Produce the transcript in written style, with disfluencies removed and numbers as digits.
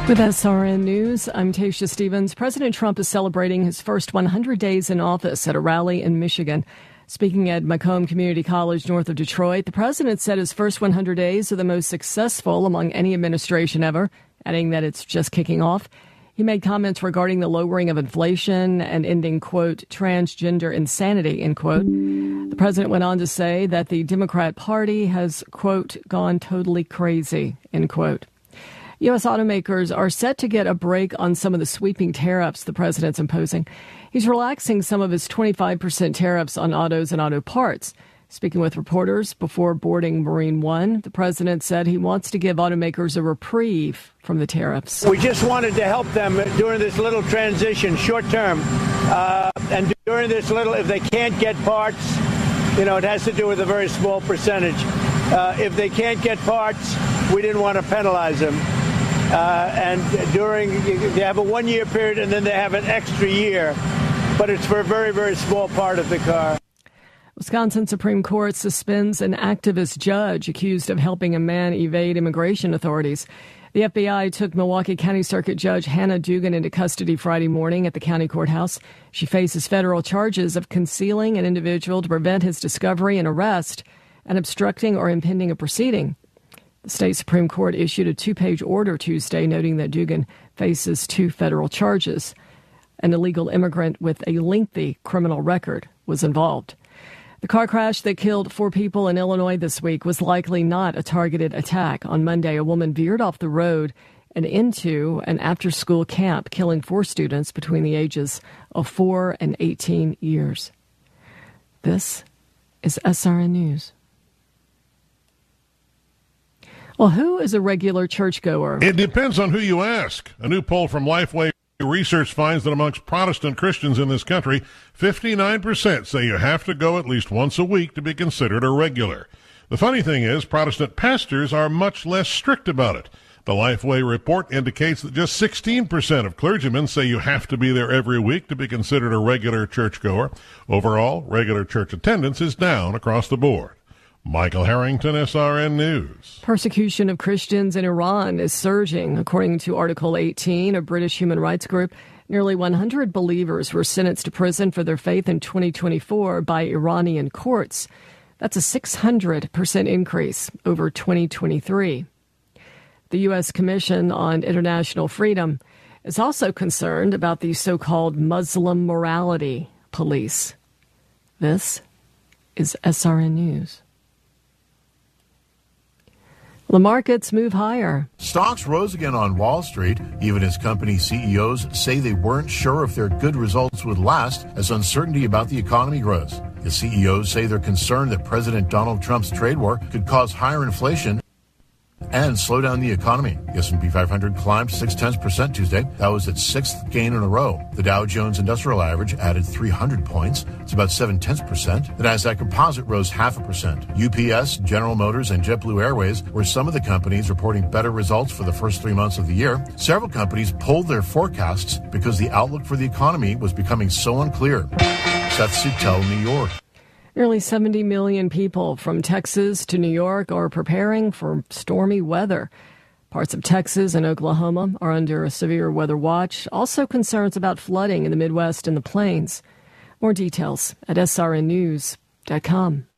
With SRN News, I'm Tasha Stevens. President Trump is celebrating his first 100 days in office at a rally in Michigan. Speaking at Macomb Community College north of Detroit, the president said his first 100 days are the most successful among any administration ever, adding that it's just kicking off. He made comments regarding the lowering of inflation and ending, quote, transgender insanity, end quote. The president went on to say that the Democrat Party has, quote, gone totally crazy, end quote. U.S. automakers are set to get a break on some of the sweeping tariffs the president's imposing. He's relaxing some of his 25% tariffs on autos and auto parts. Speaking with reporters before boarding Marine One, the president said he wants to give automakers a reprieve from the tariffs. We just wanted to help them during this little transition, short term. And during this little, if they can't get parts, it has to do with a very small percentage. If they can't get parts, we didn't want to penalize them. And they have a 1 year period and then they have an extra year, but it's for a very, very small part of the car. Wisconsin Supreme Court suspends an activist judge accused of helping a man evade immigration authorities. The FBI took Milwaukee County Circuit Judge Hannah Dugan into custody Friday morning at the county courthouse. She faces federal charges of concealing an individual to prevent his discovery and arrest and obstructing or impeding a proceeding. The state Supreme Court issued a 2-page order Tuesday noting that Dugan faces 2 federal charges. An illegal immigrant with a lengthy criminal record was involved. The car crash that killed 4 people in Illinois this week was likely not a targeted attack. On Monday, a woman veered off the road and into an after-school camp, killing 4 students between the ages of 4 and 18 years. This is SRN News. Well, who is a regular churchgoer? It depends on who you ask. A new poll from Lifeway Research finds that amongst Protestant Christians in this country, 59% say you have to go at least once a week to be considered a regular. The funny thing is, Protestant pastors are much less strict about it. The Lifeway report indicates that just 16% of clergymen say you have to be there every week to be considered a regular churchgoer. Overall, regular church attendance is down across the board. Michael Harrington, SRN News. Persecution of Christians in Iran is surging. According to Article 18, a British human rights group, nearly 100 believers were sentenced to prison for their faith in 2024 by Iranian courts. That's a 600% increase over 2023. The U.S. Commission on International Freedom is also concerned about the so-called Muslim morality police. This is SRN News. The markets move higher. Stocks rose again on Wall Street, even as company CEOs say they weren't sure if their good results would last as uncertainty about the economy grows. The CEOs say they're concerned that President Donald Trump's trade war could cause higher inflation and slow down the economy. The S&P 500 climbed 0.6% Tuesday. That was its 6th gain in a row. The Dow Jones Industrial Average added 300 points. It's about 0.7%. The Nasdaq Composite rose 0.5%. UPS, General Motors, and JetBlue Airways were some of the companies reporting better results for the first 3 months of the year. Several companies pulled their forecasts because the outlook for the economy was becoming so unclear. Seth Suttel, New York. Nearly 70 million people from Texas to New York are preparing for stormy weather. Parts of Texas and Oklahoma are under a severe weather watch. Also concerns about flooding in the Midwest and the Plains. More details at srnnews.com.